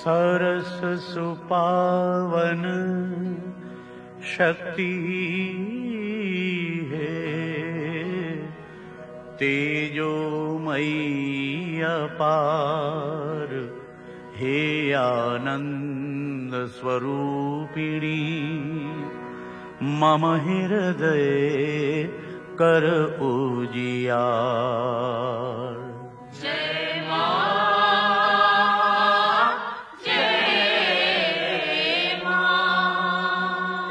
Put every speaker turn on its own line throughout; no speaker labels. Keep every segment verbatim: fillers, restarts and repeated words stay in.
सरस सुपावन शक्ति है, तेजोमयी अपार हे आनंद स्वरूपिणी, मम हृदय कर उजियार।
जय मां, जय मां।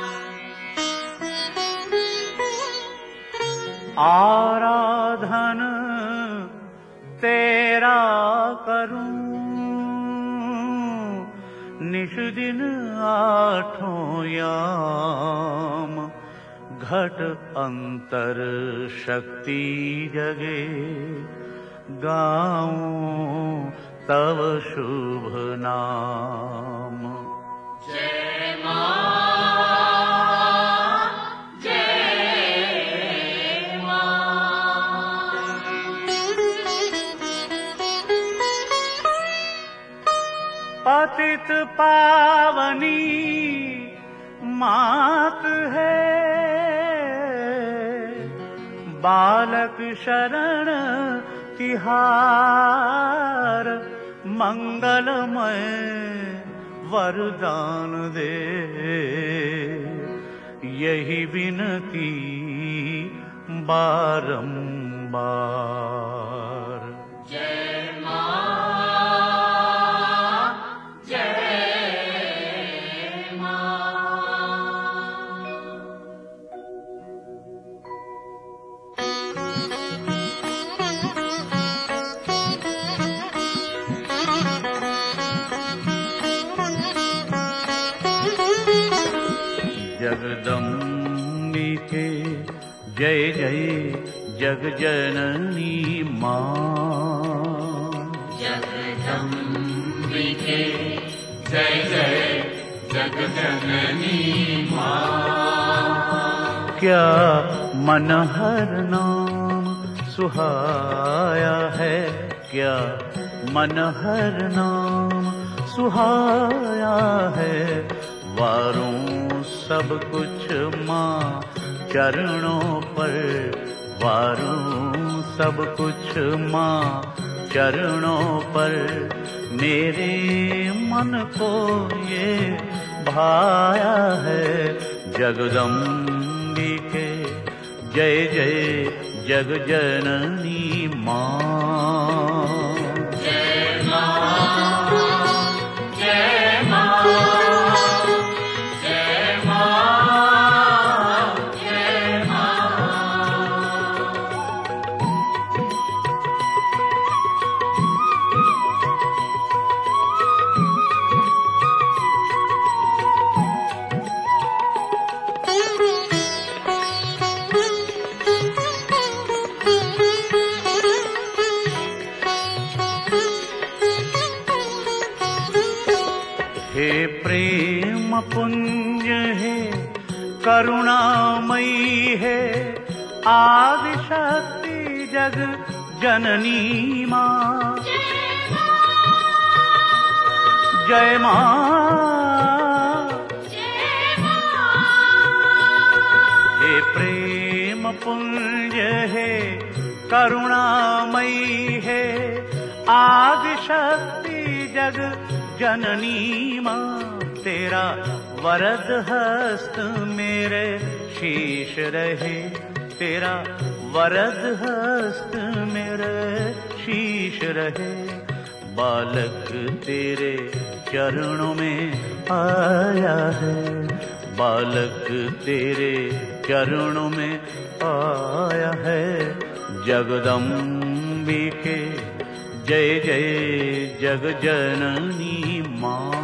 आराधन तेरा करूं निश दिन आठों याम, घट अंतर शक्ति जगे गाऊं तव शुभ नाम।
जय मां, जय मां।
पतित पावनी मात है, बालक शरण तिहार, मंगलमय वरदान दे, यही विनती बारंबार।
जय मां, जय मां।
जगदम्बिके जय जय जगजननी मां।
जगदम्बिके जय जय जगजननी मां।
क्या मनहर नाम सुहाया है, क्या मनहर नाम सुहाया है, वारों सब कुछ माँ चरणों पर, वारूं सब कुछ माँ चरणों पर, मेरे मन को ये भाया है। जगदम्बिके जय जय जगजननी माँ।
जय मां, जय मां।
हे प्रेम पुंज है, करुणामयी है, आदि शक्ति जग जननी माँ। जय माँ, हे प्रेम पुंज है, करुणामयी है, आदि शक्ति जग जननी माँ। तेरा वरद हस्त मेरे शीश रहे, तेरा वरद हस्त मेरे शीश रहे, बालक तेरे चरणों में आया है, बालक तेरे चरणों में आया है। जगदम्बिके जय जय जगजननी माँ।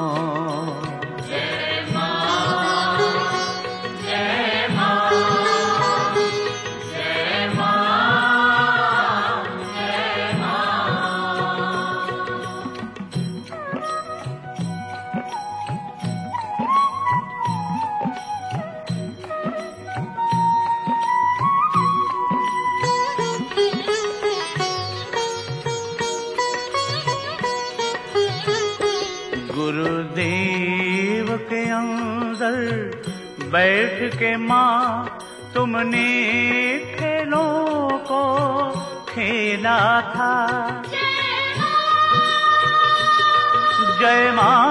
जय मां, जय मां। जय मां, जय मां।
अंदर बैठ के माँ तुमने खेलों को खेला था। जय माँ,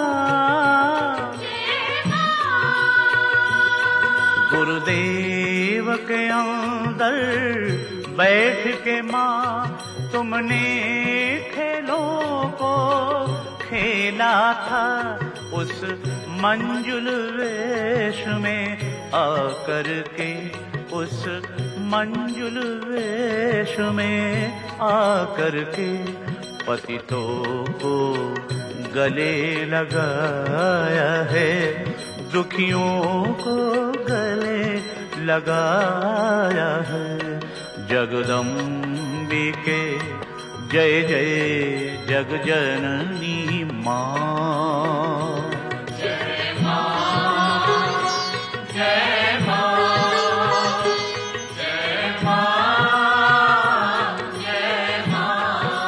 गुरुदेव के अंदर बैठ के माँ तुमने खेलों को खेला था। उस मंजुल वेश में आकर के, उस मंजुल वेश में आकर के पतितों को गले लगाया है, दुखियों को गले लगाया है। जगदम्बिके जय जय जगजननी माँ।
जय माँ, जय माँ, जय माँ, जय माँ।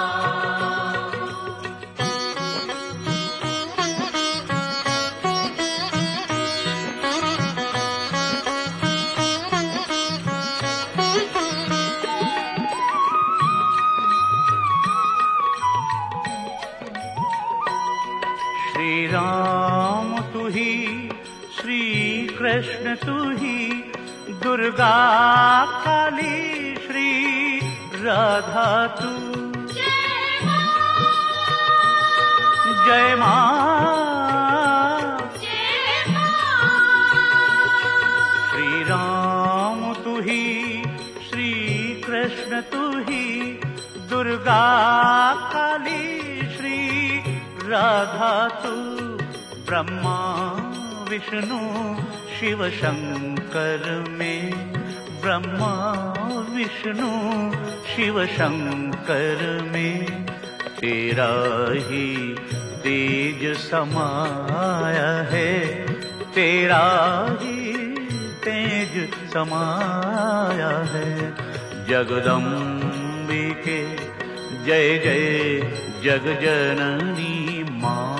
श्री राम तू ही, श्री कृष्ण तू ही, दुर्गा काली श्री राधा तू। जय माँ, श्री राम तू ही, श्री कृष्ण तू ही, दुर्गा काली श्री राधा तू। ब्रह्मा विष्णु शिव शंकर में, ब्रह्मा विष्णु शिव शंकर में तेरा ही तेज समाया है, तेरा ही तेज समाया है। जगदम्बिके जय जय जगजननी माँ।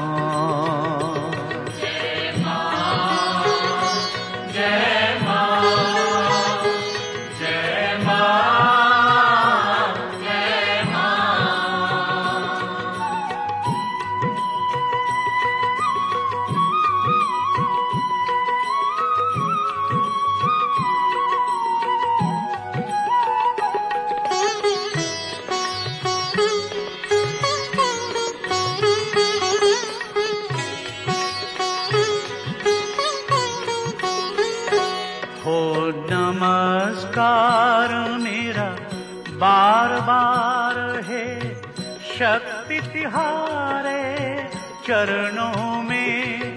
जय माँ, जय माँ, जय माँ, जय माँ।
हो नमस्कार मेरा बार बार है, शक्ति तिहारे चरणों में।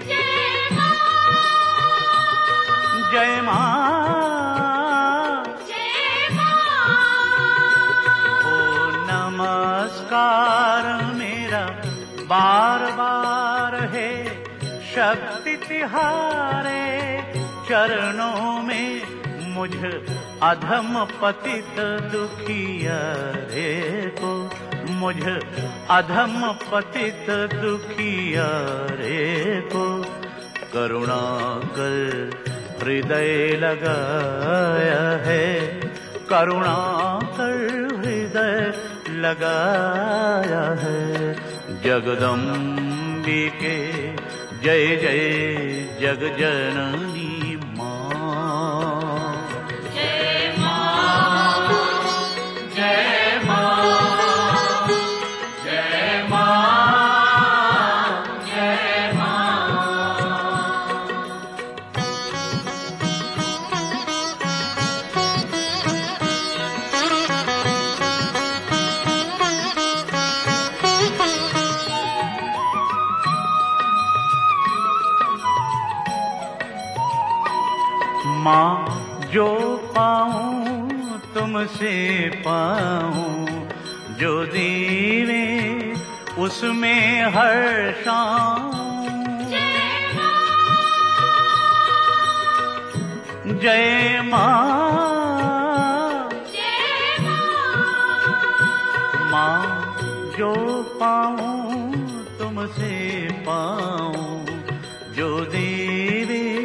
जय माँ, हो नमस्कार मेरा बार बार है, शक्ति तिहारे चरणों में। मुझ अधम पतित दुखिया रे को, मुझ अधम पतित दुखिया रे को करुणा कर हृदय लगाया है, करुणा कर हृदय लगाया है। जगदम्बिके जय जय जगजननी माँ।
जय माँ, जय माँ, जय माँ, जय माँ।
माँ जो पाऊं तुमसे पाऊं, जो दीवे उसमें हर्षाऊं। जय माँ, माँ जो पाऊं तुमसे पाऊं, जो देवे